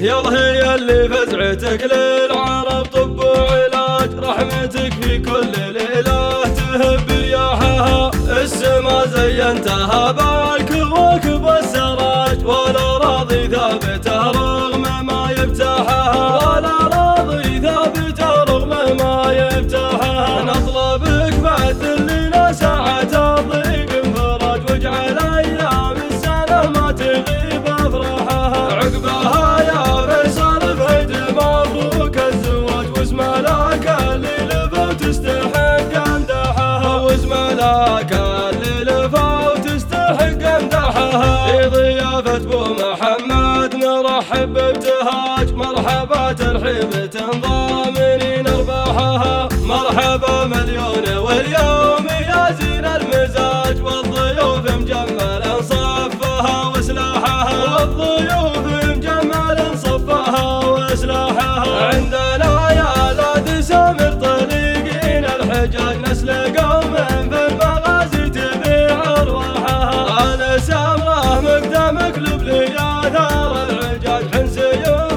يلا هي اللي فزعتك للعرب طب وعلاج، رحمتك في كل ليلة تهب رياحها، السما زينتها بالكواكب والسراج، والأراضي ثابتة رغم ما يفتحها، والأراضي ثابتة رغم ما يفتحها. نطلبك بعد لنا ساعة الضيق انفراج، واجعل أيام السنة ما تغيب أفراحها، عقبها يا فيصل فهد مبروك الزواج، وزملاك اللي لفوا وتستحق امدحها، وزملاك اللي لفوا وتستحق امدحها. في ضيافة ابو محمد نرحب بابتهاج، مرحبا ترحيب ضامنين ارباحها، مرحبا مليون واليوم يا زين المزاج، والضيوف مجمل صفها وسلاحها، والضيوف مجمل صفها وسلاحها. عندنا يا لاد سامر طريقين الحجاج، نسل قوم في المغازي تبيع ارواحها، انا سامره مقدمك لبلي يا ثار العجاج، حن سيوف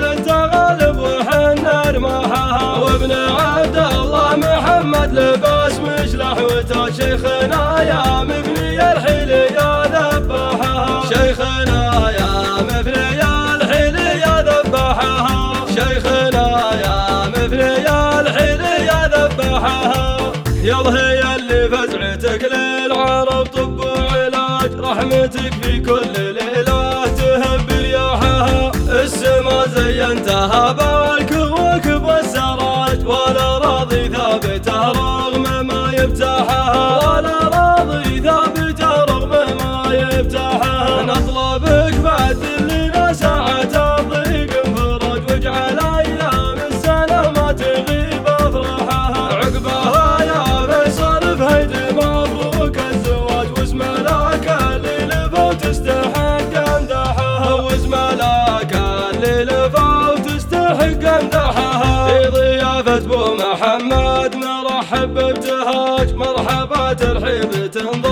للتغالب وحن ارماحها، وابن عبد الله محمد لباس مشلح وتاج، شيخنا يا مبني الحيل يا ذباحها، شيخنا يا مبني الحيل يا ذباحها، شيخنا يا مبني الحيل يا ذباحها. يلا هي اللي فزعتك للعرب طب وعلاج، رحمتك في كل ليلة تهب رياحها، السما زينتها بالكواكب والسراج، والأراضي ثابتة رغم ما يفتحها، والأراضي ثابتة رغم ما يفتحها. نطلبك بعد لنا ساعة الضيق انفراج، واجعل أيام السنة ما تغيب أفراحها، عقبها يا فيصل فهد مبروك الزواج، وزملاك اللي لفوا وتستحق امدحها، وزملاك اللي لفوا وتستحق امدحها. في ضيافة ابو محمد نرحب بابتهاج، مرحبا ترحيب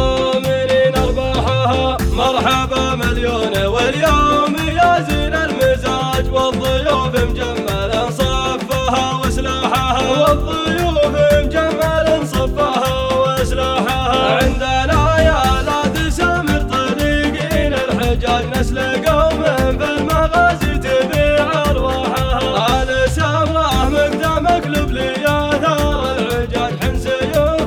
ضامنين ارباحها، مرحبا مليون واليوم يا زين المزاج، والضيوف مجمل صفها وسلاحها، والضيوف مجمل صفها وسلاحها. عندنا يا لاد سامر طريقين الحجاج، نسل قوم في المغازي تبيع ارواحها، انا سامره مقدمك لبلي يا ثار العجاج، حن سيوف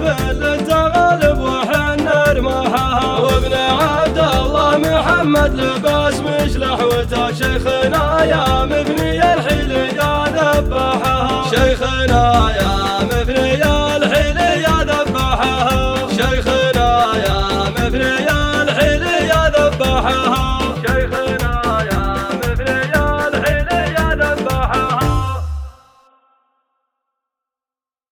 للتغالب وحن ارماحها، وابن عبد الله محمد لباس مشلح وتاج، شيخنا يا مبني الحيل يا ذباحها، شيخنا يا مبني الحيل يا ذباحها، شيخنا يا مبني الحيل يا ذباحها.